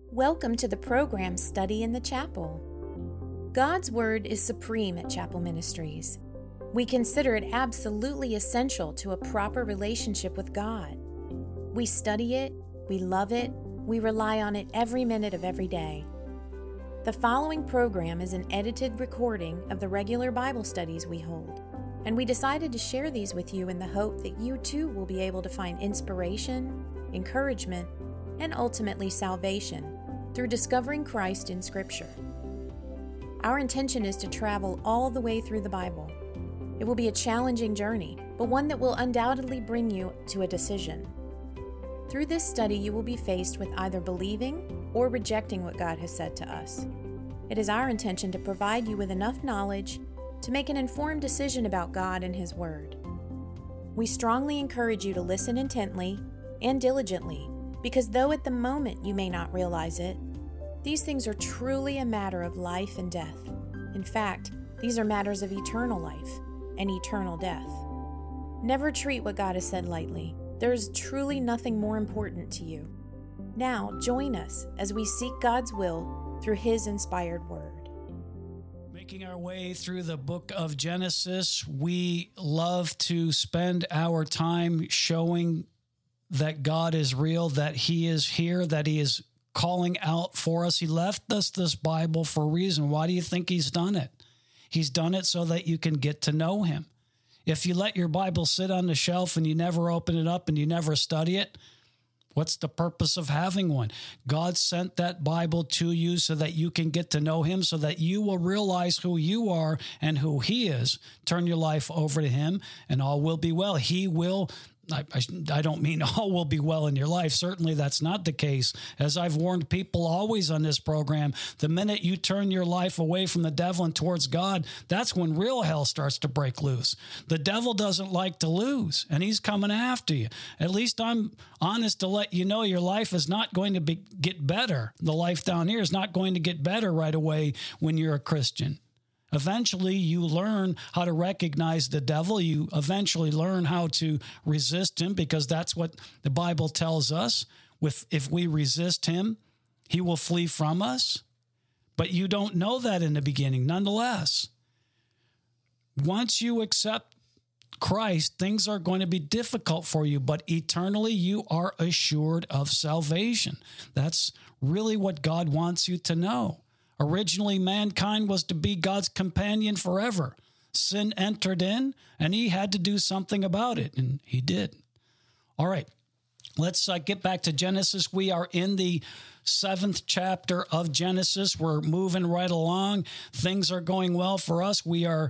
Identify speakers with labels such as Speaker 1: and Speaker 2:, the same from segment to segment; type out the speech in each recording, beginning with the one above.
Speaker 1: Welcome to the program Study in the Chapel. God's Word is supreme at Chapel Ministries. We consider it absolutely essential to a proper relationship with God. We study it, we love it, we rely on it every minute of every day. The following program is an edited recording of the regular Bible studies we hold, and we decided to share these with you in the hope that you too will be able to find inspiration, encouragement, and ultimately salvation through discovering Christ in Scripture. Our intention is to travel all the way through the Bible. It will be a challenging journey, but one that will undoubtedly bring you to a decision. Through this study, you will be faced with either believing or rejecting what God has said to us. It is our intention to provide you with enough knowledge to make an informed decision about God and His Word. We strongly encourage you to listen intently and diligently, because though at the moment you may not realize it, these things are truly a matter of life and death. In fact, these are matters of eternal life and eternal death. Never treat what God has said lightly. There is truly nothing more important to you. Now, join us as we seek God's will through His inspired Word.
Speaker 2: Making our way through the book of Genesis, we love to spend our time showing that God is real, that He is here, that He is calling out for us. He left us this Bible for a reason. Why do you think He's done it? He's done it so that you can get to know Him. If you let your Bible sit on the shelf and you never open it up and you never study it, what's the purpose of having one? God sent that Bible to you so that you can get to know Him, so that you will realize who you are and who He is. Turn your life over to Him and all will be well. He will. I don't mean all will be well in your life. Certainly that's not the case. As I've warned people always on this program, the minute you turn your life away from the devil and towards God, that's when real hell starts to break loose. The devil doesn't like to lose, and he's coming after you. At least I'm honest to let you know your life is not going to get better. The life down here is not going to get better right away when you're a Christian. Eventually, you learn how to recognize the devil. You eventually learn how to resist him, because that's what the Bible tells us. If we resist him, he will flee from us. But you don't know that in the beginning, nonetheless. Once you accept Christ, things are going to be difficult for you, but eternally you are assured of salvation. That's really what God wants you to know. Originally, mankind was to be God's companion forever. Sin entered in, and He had to do something about it, and He did. All right, let's get back to Genesis. We are in the 7th chapter of Genesis. We're moving right along. Things are going well for us.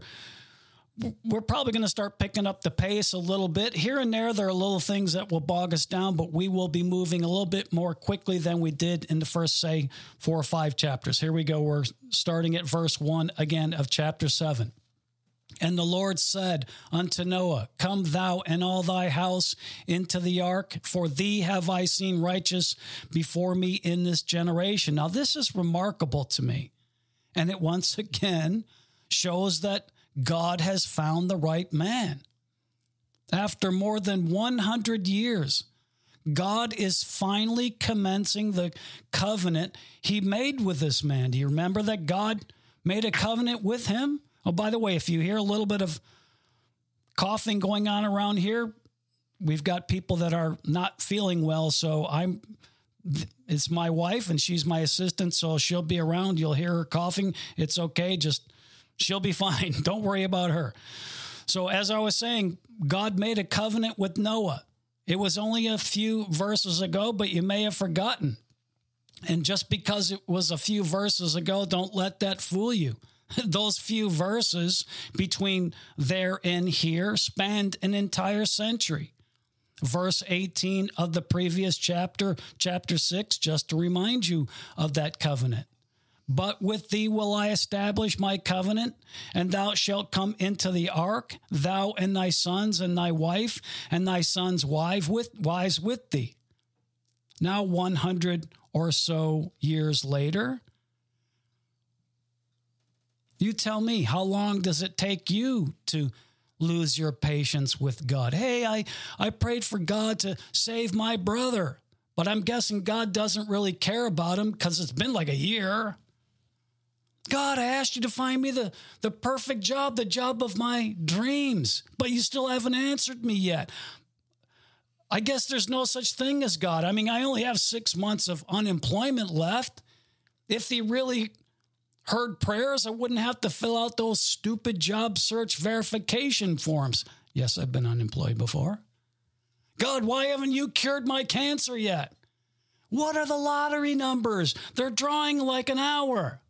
Speaker 2: We're probably going to start picking up the pace a little bit. Here and there are little things that will bog us down, but we will be moving a little bit more quickly than we did in the first, 4 or 5 chapters. Here we go. We're starting at verse 1 again of chapter 7. And the Lord said unto Noah, Come thou and all thy house into the ark, for thee have I seen righteous before me in this generation. Now, this is remarkable to me, and it once again shows that God has found the right man. After more than 100 years, God is finally commencing the covenant He made with this man. Do you remember that God made a covenant with him? Oh, by the way, if you hear a little bit of coughing going on around here, we've got people that are not feeling well, so it's my wife, and she's my assistant, so she'll be around. You'll hear her coughing. It's okay. She'll be fine. Don't worry about her. So as I was saying, God made a covenant with Noah. It was only a few verses ago, but you may have forgotten. And just because it was a few verses ago, don't let that fool you. Those few verses between there and here spanned an entire century. Verse 18 of the previous chapter, chapter 6, just to remind you of that covenant. But with thee will I establish my covenant, and thou shalt come into the ark, thou and thy sons and thy wife, and thy sons' wives with thee. Now 100 or so years later, you tell me, how long does it take you to lose your patience with God? Hey, I prayed for God to save my brother, But I'm guessing God doesn't really care about him because it's been like a year. God, I asked you to find me the perfect job, the job of my dreams, but you still haven't answered me yet. I guess there's no such thing as God. I mean, I only have 6 months of unemployment left. If he really heard prayers, I wouldn't have to fill out those stupid job search verification forms. Yes, I've been unemployed before. God, why haven't you cured my cancer yet? What are the lottery numbers? They're drawing like an hour.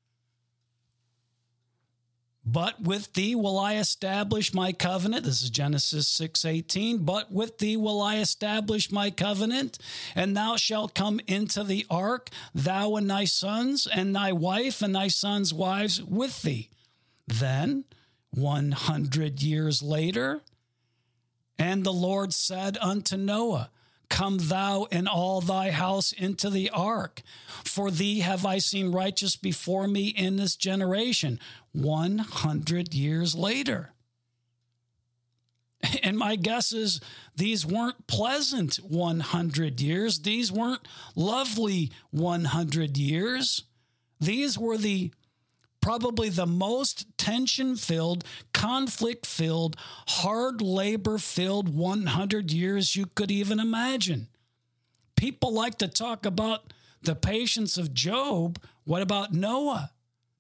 Speaker 2: But with thee will I establish my covenant. This is Genesis 6:18. But with thee will I establish my covenant, and thou shalt come into the ark, thou and thy sons, and thy wife and thy sons' wives with thee. Then 100 years later, and the Lord said unto Noah, Come thou and all thy house into the ark, for thee have I seen righteous before me in this generation. 100 years later. And my guess is these weren't pleasant 100 years. These weren't lovely 100 years. These were probably the most tension-filled, conflict-filled, hard labor-filled 100 years you could even imagine. People like to talk about the patience of Job. What about Noah?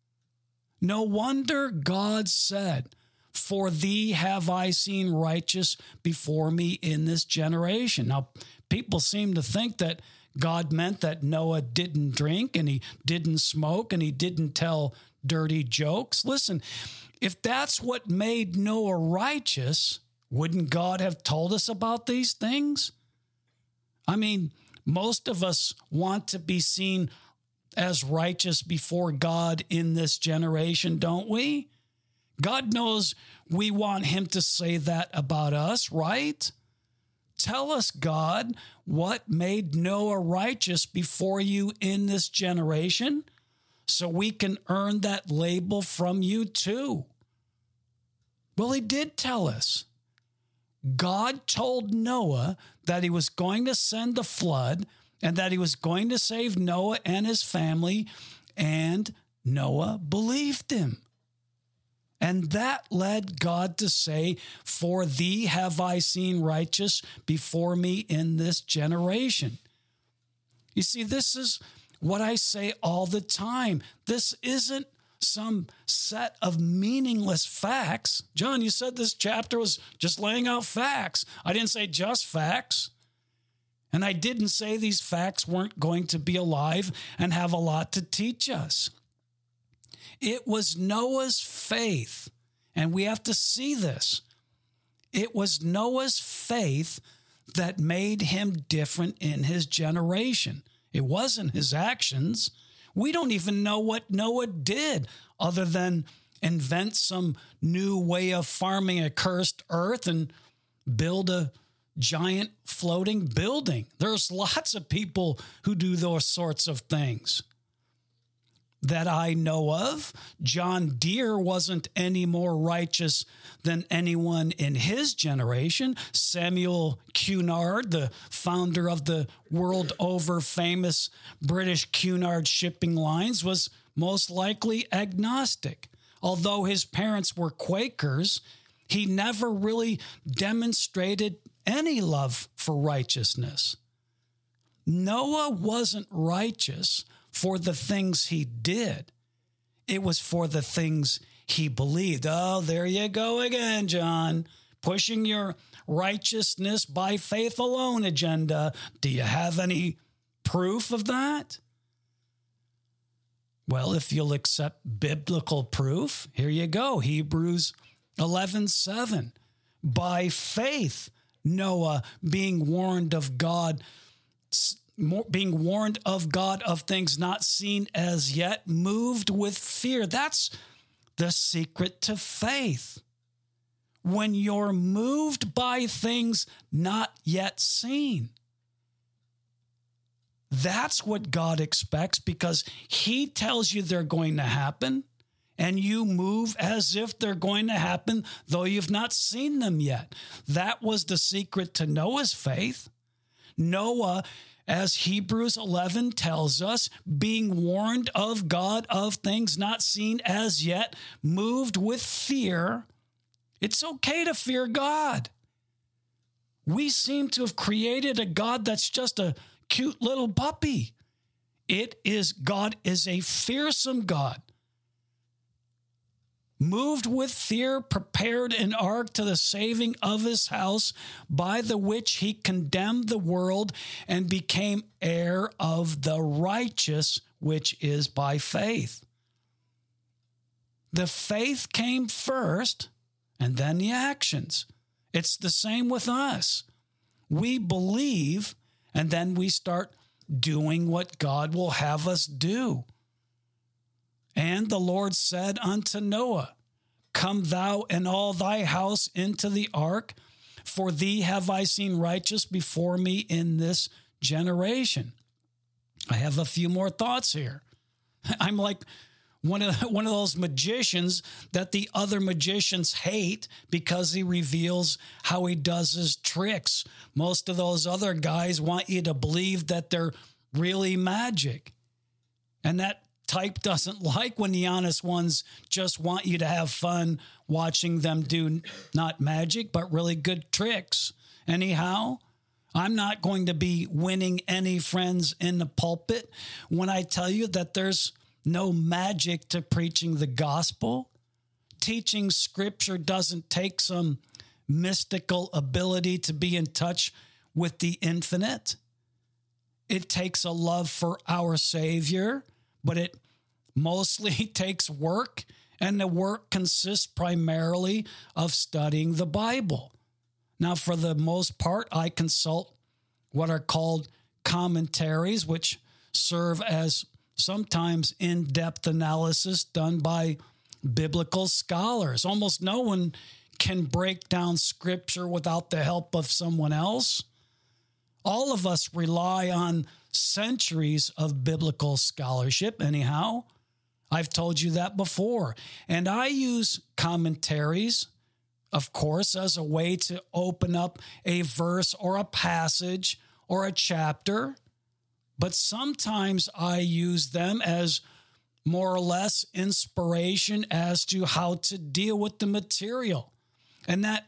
Speaker 2: No wonder God said, For thee have I seen righteous before me in this generation. Now, people seem to think that God meant that Noah didn't drink and he didn't smoke and he didn't tell dirty jokes. Listen, if that's what made Noah righteous, wouldn't God have told us about these things? I mean, most of us want to be seen as righteous before God in this generation, don't we? God knows we want him to say that about us, right? Tell us, God, what made Noah righteous before you in this generation, so we can earn that label from you too. Well, he did tell us. God told Noah that he was going to send a flood and that he was going to save Noah and his family, and Noah believed him. And that led God to say, For thee have I seen righteous before me in this generation. You see, this is what I say all the time. This isn't some set of meaningless facts. John, you said this chapter was just laying out facts. I didn't say just facts. And I didn't say these facts weren't going to be alive and have a lot to teach us. It was Noah's faith, and we have to see this. It was Noah's faith that made him different in his generation. It wasn't his actions. We don't even know what Noah did other than invent some new way of farming a cursed earth and build a giant floating building. There's lots of people who do those sorts of things that I know of. John Deere wasn't any more righteous than anyone in his generation. Samuel Cunard, the founder of the world over famous British Cunard shipping lines, was most likely agnostic. Although his parents were Quakers, he never really demonstrated any love for righteousness. Noah wasn't righteous for the things he did. It was for the things he believed. Oh, there you go again, John, pushing your righteousness by faith alone agenda. Do you have any proof of that? Well, if you'll accept biblical proof, here you go. Hebrews 11:7. By faith, Noah, being warned of God of things not seen as yet, moved with fear. That's the secret to faith. When you're moved by things not yet seen. That's what God expects, because he tells you they're going to happen, and you move as if they're going to happen, though you've not seen them yet. That was the secret to Noah's faith. Noah, as Hebrews 11 tells us, being warned of God of things not seen as yet, moved with fear. It's okay to fear God. We seem to have created a God that's just a cute little puppy. God is a fearsome God. Moved with fear, prepared an ark to the saving of his house, by the which he condemned the world and became heir of the righteous, which is by faith. The faith came first, and then the actions. It's the same with us. We believe, and then we start doing what God will have us do. And the Lord said unto Noah, Come thou and all thy house into the ark, for thee have I seen righteous before me in this generation. I have a few more thoughts here. I'm like one of those magicians that the other magicians hate because he reveals how he does his tricks. Most of those other guys want you to believe that they're really magic. And that type doesn't like when the honest ones just want you to have fun watching them do not magic, but really good tricks. Anyhow, I'm not going to be winning any friends in the pulpit when I tell you that there's no magic to preaching the gospel. Teaching scripture doesn't take some mystical ability to be in touch with the infinite. It takes a love for our Savior, but it mostly takes work, and the work consists primarily of studying the Bible. Now, for the most part, I consult what are called commentaries, which serve as sometimes in-depth analysis done by biblical scholars. Almost no one can break down scripture without the help of someone else. All of us rely on centuries of biblical scholarship, anyhow. I've told you that before. And I use commentaries, of course, as a way to open up a verse or a passage or a chapter. But sometimes I use them as more or less inspiration as to how to deal with the material. And that,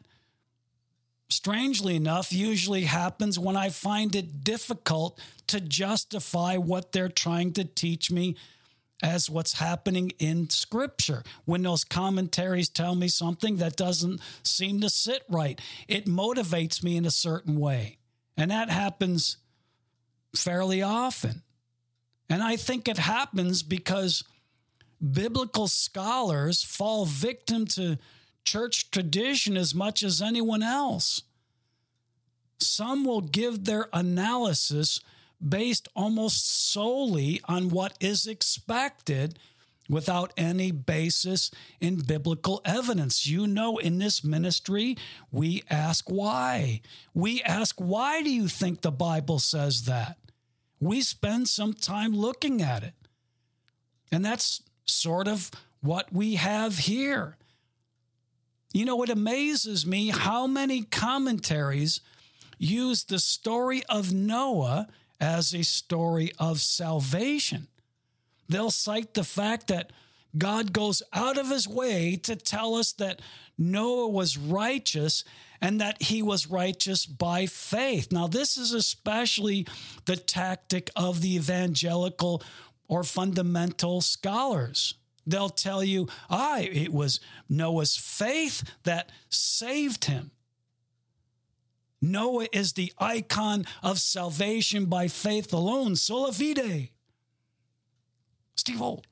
Speaker 2: strangely enough, usually happens when I find it difficult to justify what they're trying to teach me as what's happening in Scripture. When those commentaries tell me something that doesn't seem to sit right, it motivates me in a certain way. And that happens fairly often. And I think it happens because biblical scholars fall victim to church tradition as much as anyone else. Some will give their analysis based almost solely on what is expected without any basis in biblical evidence. You know, in this ministry, we ask why. We ask, why do you think the Bible says that? We spend some time looking at it. And that's sort of what we have here. You know, it amazes me how many commentaries use the story of Noah as a story of salvation. They'll cite the fact that God goes out of his way to tell us that Noah was righteous and that he was righteous by faith. Now, this is especially the tactic of the evangelical or fundamental scholars. They'll tell you, it was Noah's faith that saved him. Noah is the icon of salvation by faith alone, sola fide. Steve Holt.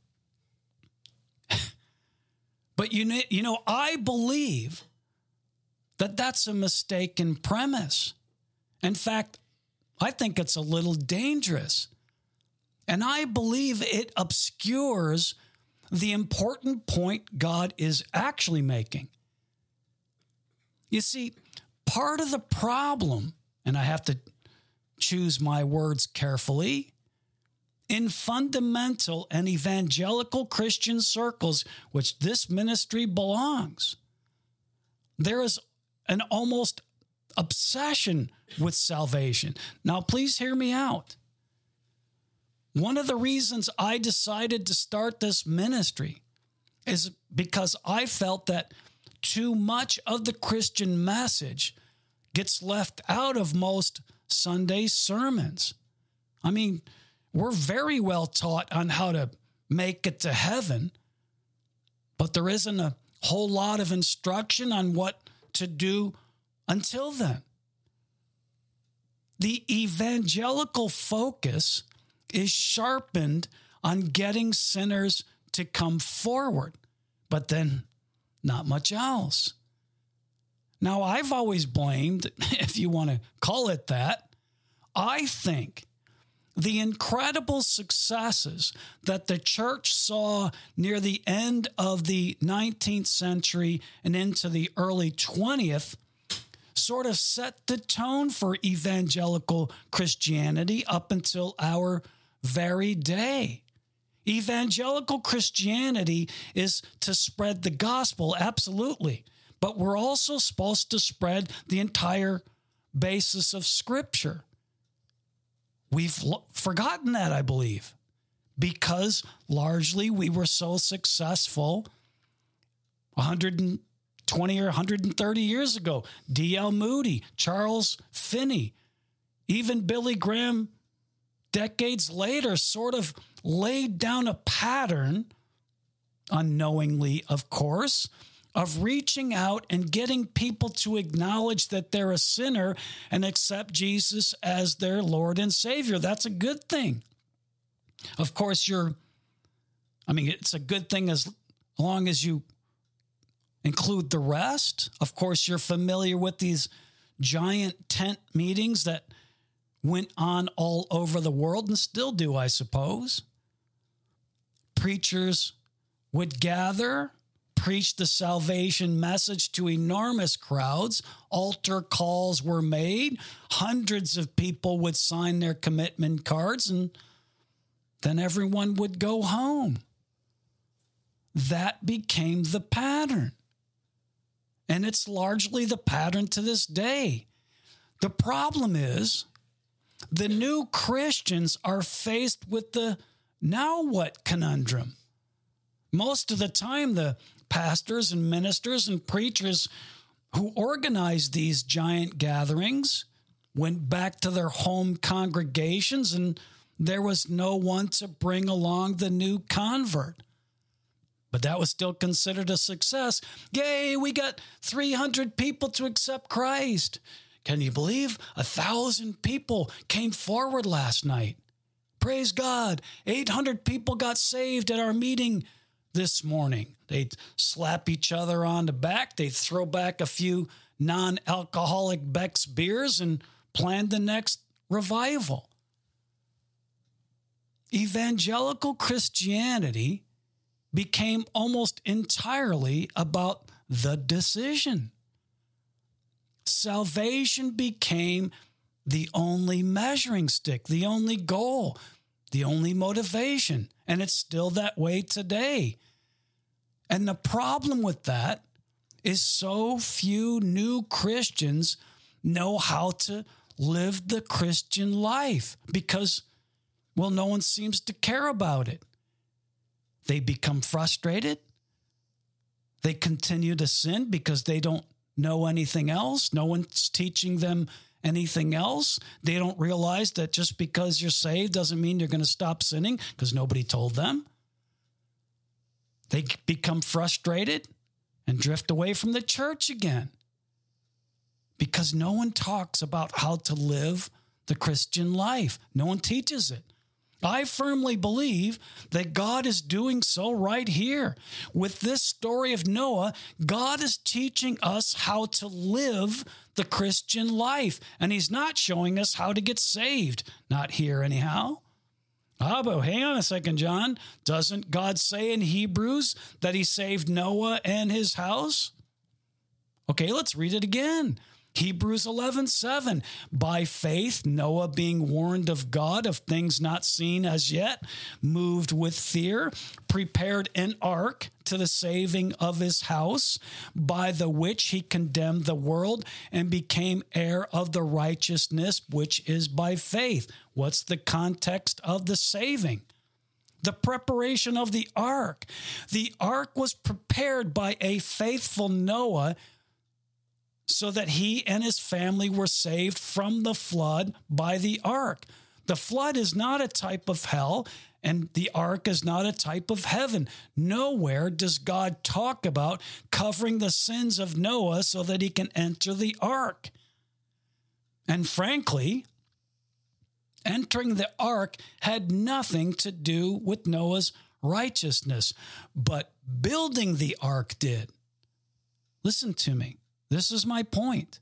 Speaker 2: But you know, I believe that that's a mistaken premise. In fact, I think it's a little dangerous. And I believe it obscures the important point God is actually making. You see, part of the problem, and I have to choose my words carefully, in fundamental and evangelical Christian circles, which this ministry belongs, there is an almost obsession with salvation. Now, please hear me out. One of the reasons I decided to start this ministry is because I felt that too much of the Christian message gets left out of most Sunday sermons. I mean, we're very well taught on how to make it to heaven, but there isn't a whole lot of instruction on what to do until then. The evangelical focus is sharpened on getting sinners to come forward, but then not much else. Now, I've always blamed, if you want to call it that, I think the incredible successes that the church saw near the end of the 19th century and into the early 20th sort of set the tone for evangelical Christianity up until our very day. Evangelical Christianity is to spread the gospel, absolutely, but we're also supposed to spread the entire basis of Scripture. We've forgotten that, I believe, because largely we were so successful 120 or 130 years ago. D.L. Moody, Charles Finney, even Billy Graham, decades later, sort of laid down a pattern, unknowingly, of course, of reaching out and getting people to acknowledge that they're a sinner and accept Jesus as their Lord and Savior. That's a good thing. Of course, it's a good thing as long as you include the rest. Of course, you're familiar with these giant tent meetings that went on all over the world and still do, I suppose. Preachers would gather, preach the salvation message to enormous crowds. Altar calls were made. Hundreds of people would sign their commitment cards, and then everyone would go home. That became the pattern. And it's largely the pattern to this day. The problem is the new Christians are faced with the now what conundrum. Most of the time, the pastors and ministers and preachers who organized these giant gatherings went back to their home congregations, and there was no one to bring along the new convert. But that was still considered a success. Yay, we got 300 people to accept Christ. Can you believe 1,000 people came forward last night? Praise God. 800 people got saved at our meeting this morning. They'd slap each other on the back. They'd throw back a few non-alcoholic Beck's beers and plan the next revival. Evangelical Christianity became almost entirely about the decision. Salvation became the only measuring stick, the only goal, the only motivation, and it's still that way today. And the problem with that is so few new Christians know how to live the Christian life because, well, no one seems to care about it. They become frustrated. They continue to sin because they don't know anything else. No one's teaching them anything else. They don't realize that just because you're saved doesn't mean you're going to stop sinning because nobody told them. They become frustrated and drift away from the church again because no one talks about how to live the Christian life. No one teaches it. I firmly believe that God is doing so right here. With this story of Noah, God is teaching us how to live the Christian life, and he's not showing us how to get saved. Not here anyhow. But hang on a second, John. Doesn't God say in Hebrews that he saved Noah and his house? Okay, let's read it again. Hebrews 11:7, by faith, Noah being warned of God of things not seen as yet, moved with fear, prepared an ark to the saving of his house, by the which he condemned the world and became heir of the righteousness which is by faith. What's the context of the saving? The preparation of the ark. The ark was prepared by a faithful Noah so that he and his family were saved from the flood by the ark. The flood is not a type of hell, and the ark is not a type of heaven. Nowhere does God talk about covering the sins of Noah so that he can enter the ark. And frankly, entering the ark had nothing to do with Noah's righteousness, but building the ark did. Listen to me. This is my point.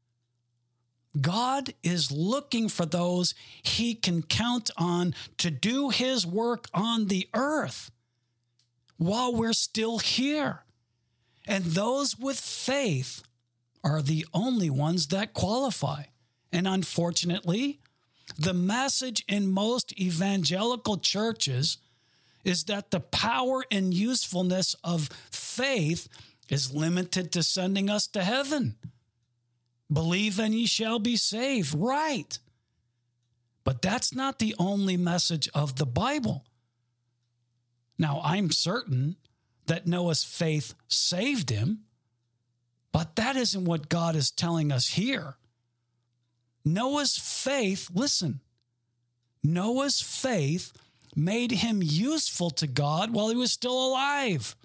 Speaker 2: God is looking for those he can count on to do his work on the earth while we're still here. And those with faith are the only ones that qualify. And unfortunately, the message in most evangelical churches is that the power and usefulness of faith is limited to sending us to heaven. Believe and ye shall be saved. Right. But that's not the only message of the Bible. Now, I'm certain that Noah's faith saved him, but that isn't what God is telling us here. Noah's faith, listen, Noah's faith made him useful to God while he was still alive.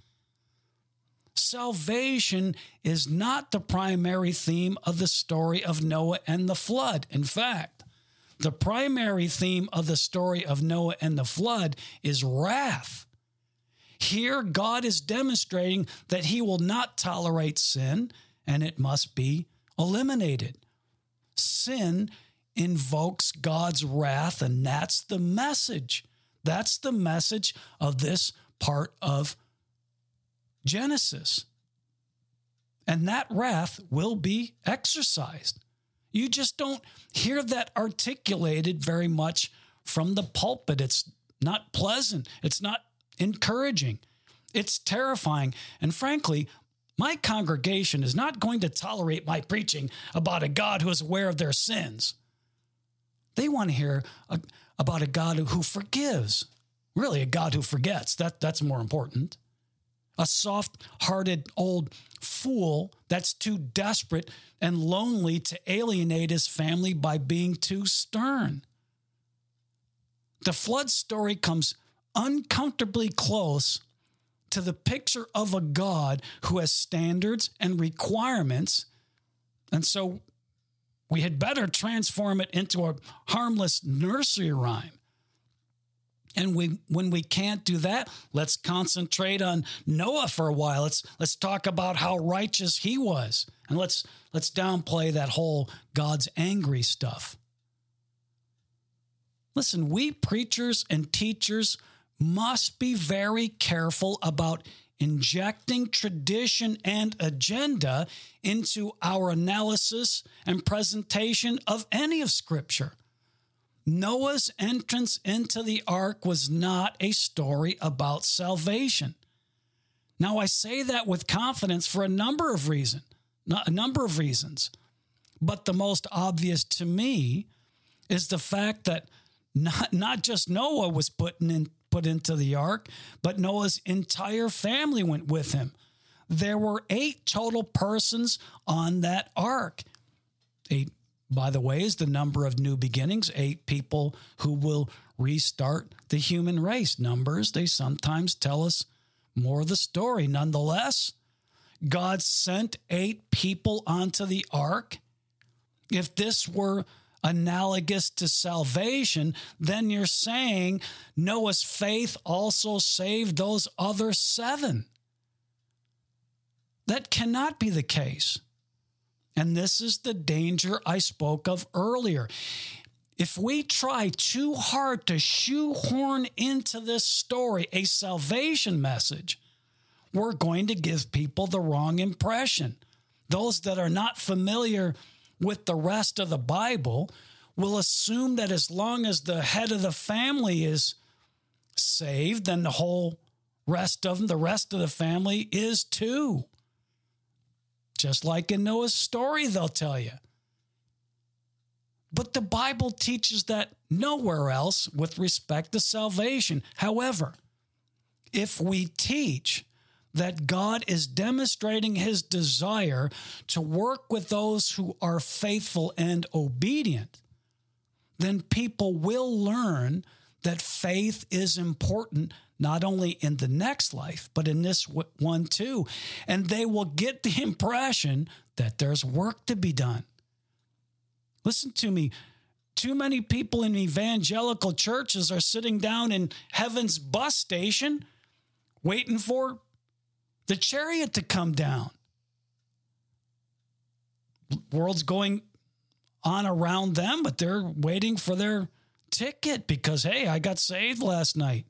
Speaker 2: Salvation is not the primary theme of the story of Noah and the flood. In fact, the primary theme of the story of Noah and the flood is wrath. Here, God is demonstrating that he will not tolerate sin, and it must be eliminated. Sin invokes God's wrath, and that's the message. That's the message of this part of Genesis. And that wrath will be exercised. You just don't hear that articulated very much from the pulpit. It's not pleasant. It's not encouraging. It's terrifying. And frankly, my congregation is not going to tolerate my preaching about a God who is aware of their sins. They want to hear about a God who forgives. Really, a God who forgets. That's more important. A soft-hearted old fool that's too desperate and lonely to alienate his family by being too stern. The flood story comes uncomfortably close to the picture of a God who has standards and requirements, and so we had better transform it into a harmless nursery rhyme. And when we can't do that, let's concentrate on Noah for a while. Let's talk about how righteous he was. And let's downplay that whole God's angry stuff. Listen, we preachers and teachers must be very careful about injecting tradition and agenda into our analysis and presentation of any of Scripture. Noah's entrance into the ark was not a story about salvation. Now, I say that with confidence for a number of reasons. But the most obvious to me is the fact that not just Noah was put into the ark, but Noah's entire family went with him. There were 8 total persons on that ark. 8, by the way, is the number of new beginnings, 8 people who will restart the human race. Numbers, they sometimes tell us more of the story. Nonetheless, God sent 8 people onto the ark. If this were analogous to salvation, then you're saying Noah's faith also saved those other 7. That cannot be the case. And this is the danger I spoke of earlier. If we try too hard to shoehorn into this story a salvation message, we're going to give people the wrong impression. Those that are not familiar with the rest of the Bible will assume that as long as the head of the family is saved, then the whole rest of them, the rest of the family, is too. Just like in Noah's story, they'll tell you. But the Bible teaches that nowhere else with respect to salvation. However, if we teach that God is demonstrating his desire to work with those who are faithful and obedient, then people will learn that faith is important not only in the next life, but in this one too. And they will get the impression that there's work to be done. Listen to me. Too many people in evangelical churches are sitting down in heaven's bus station waiting for the chariot to come down. World's going on around them, but they're waiting for their ticket because, hey, I got saved last night.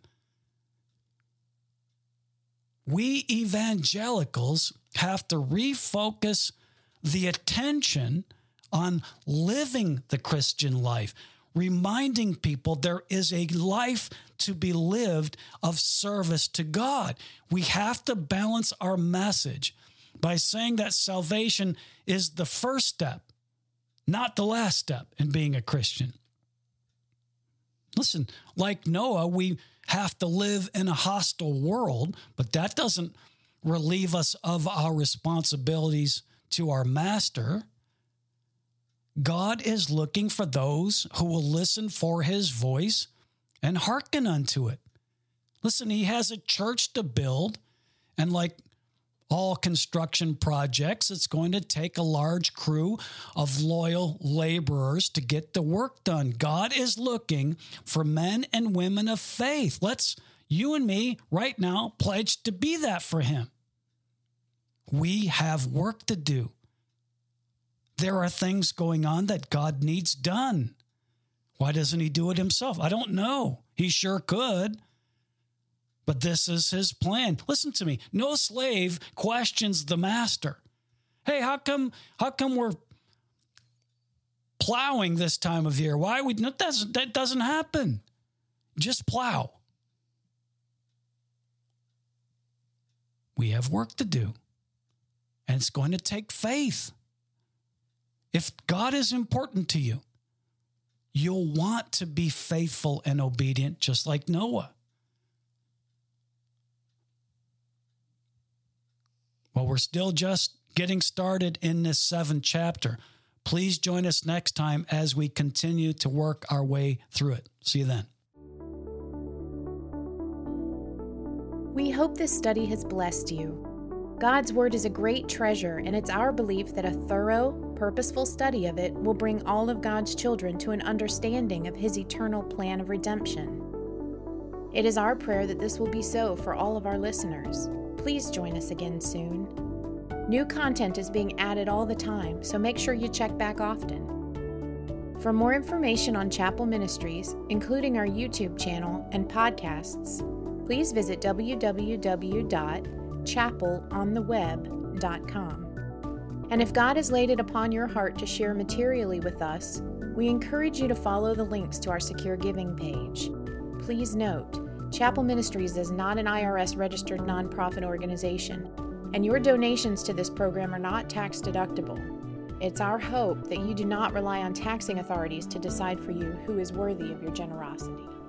Speaker 2: We evangelicals have to refocus the attention on living the Christian life, reminding people there is a life to be lived of service to God. We have to balance our message by saying that salvation is the first step, not the last step in being a Christian. Listen, like Noah, we have to live in a hostile world, but that doesn't relieve us of our responsibilities to our master. God is looking for those who will listen for his voice and hearken unto it. Listen, he has a church to build, and like all construction projects, it's going to take a large crew of loyal laborers to get the work done. God is looking for men and women of faith. Let's, you and me, right now, pledge to be that for him. We have work to do. There are things going on that God needs done. Why doesn't he do it himself? I don't know. He sure could. But this is his plan. Listen to me. No slave questions the master. Hey, how come we're plowing this time of year? Why we that doesn't happen. Just plow. We have work to do. And it's going to take faith. If God is important to you, you'll want to be faithful and obedient just like Noah. Well, we're still just getting started in this 7th chapter. Please join us next time as we continue to work our way through it. See you then.
Speaker 1: We hope this study has blessed you. God's Word is a great treasure, and it's our belief that a thorough, purposeful study of it will bring all of God's children to an understanding of His eternal plan of redemption. It is our prayer that this will be so for all of our listeners. Please join us again soon. New content is being added all the time, so make sure you check back often. For more information on Chapel Ministries, including our YouTube channel and podcasts, please visit www.chapelontheweb.com. And if God has laid it upon your heart to share materially with us, we encourage you to follow the links to our secure giving page. Please note, Chapel Ministries is not an IRS-registered nonprofit organization, and your donations to this program are not tax-deductible. It's our hope that you do not rely on taxing authorities to decide for you who is worthy of your generosity.